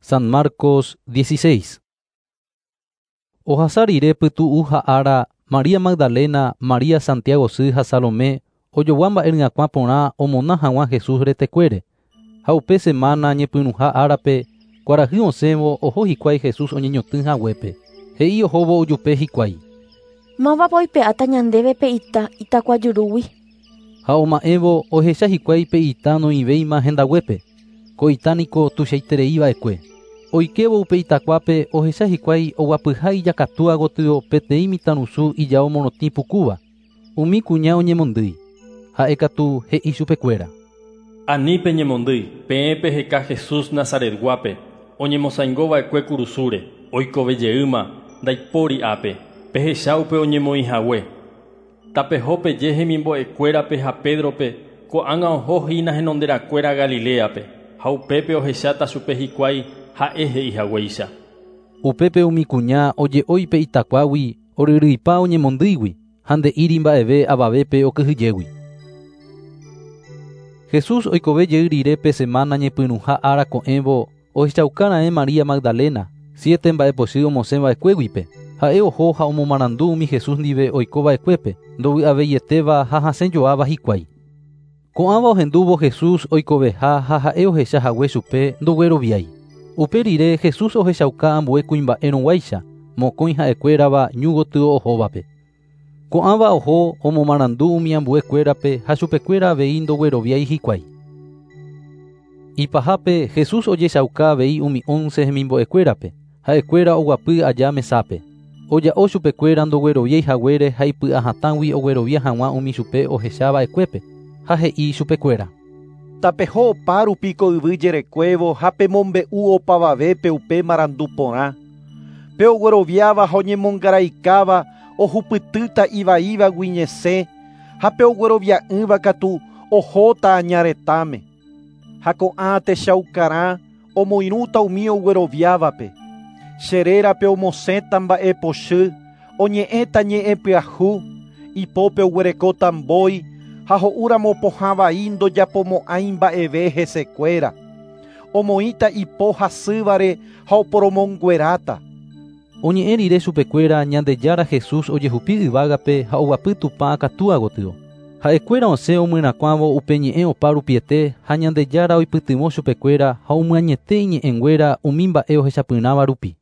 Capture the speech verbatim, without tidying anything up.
San Marcos dieciséis. Ohasa rire pytu'u ha'ára María Magdalena, María Santiago sy ha Salomé ojogua mba'yry'akua porã omona hag̃ua Jesús retekuére. Ha upe semana ñepyrũha árape kuarahy osẽvo oho hikuái Jesús oñeñotỹ haguépe. He'i ohóvo ujupe hikuái. Mávapa oipe'áta ñandéve pe ita itakuajurúgui. Ha oma'ẽvo ohecha hikuái pe ita noĩvéima hendaguépe. Ko ita niko tuichaitereiva'ekue. Oikevo upe itakuápe ohecha hikuái oguapyhái ijakatúva gotyo peteĩ mitãrusu ijao morotĩ pukúva. Umi kuña oñemondýi. Ha'e katu he'i chupekuéra. Ani peñemondýi, peẽ peheka Jesús Nazaretguápe, oñemosãingova'ekue kurusúre, oikovejeýma, ndaipóri ápe, pehecha upe oñemoĩhague. Tapeho peje hemimbo'ekuérape ha Pedrope, ko'ág̃a ohohína henonderakuéra Galileape, ha upépe ohecháta chupe hikuái ha'e he'ihaguéicha. Upépe umi kuña oje'ói pe itakuágui oryrýipa oñemondýigui ha nde'íri mba'eve avavépe okyhyjégui. Jesús oikove rire pe semana ñepyrũha ára ko'ẽvo ohechaukára'e María Magdalena, siete mba'epochy omosẽva'ekuéguipe. Ha'e oho ha omomarandu umi Jesús ndive oikova'ekuépe, ndovy'aveietéva ha hasẽjoáva hikuái. Ko'ãva ohendúvo Jesús oikoveha ha ha'e ohecha hague chupe ndogueroviái. Upe rire Jesús ohechauka ambue kuimba'erõguáicha, mokõi ha'ekuérava ñu gotyo ohóvape. Ko'ãva oho omomarandu umi ambuekuérape ha chupekuéra avei ndogueroviái hikuái. Ipahápe Jesús ojechauka avei umi once hemimbo'ekuérape, ha'ekuéra oguapy aja mesápe. Oja'o chupekuéra ndogueroviái haguére ha ipy'a hatãgui oguerovia hag̃ua umi chupe ohechava'ekuépe, ha he'i chupekuéra. Tapeho opa rupiko yvy jerekuévo ha pemombe'u opavavépe upe marandu porã. Pe ogueroviáva ha oñemongara'ikáva ohupytýta ivaíva guiñesẽ ha pe oguerovia'ỹva katu ohóta añaretãme. Ha ko'ã techaukarã omoirũta umi ogueroviávape. Cherérape omosẽta mba'e pochy, oñe'ẽta ñe'ẽ pyahu, ipópe oguereko tambói ha ho'úramo opohã vai ndojapomo'ãi mba'eve hesekuéra. Omoĩta ipo hasývare ha oporomongueráta. Oñe'ẽ rire chupekuéra Ñandejára Jesús ojehupi yvágape ha oguapy tupã akatúva gotyo. Ha'ekuéra osẽ omyrakuãvo upe ñe'ẽ opa rupiete ha Ñandejára oipytyvõ chupekuéra ha omyañete iñe'ẽnguéra umi mba'e ohechapyrãva rupi.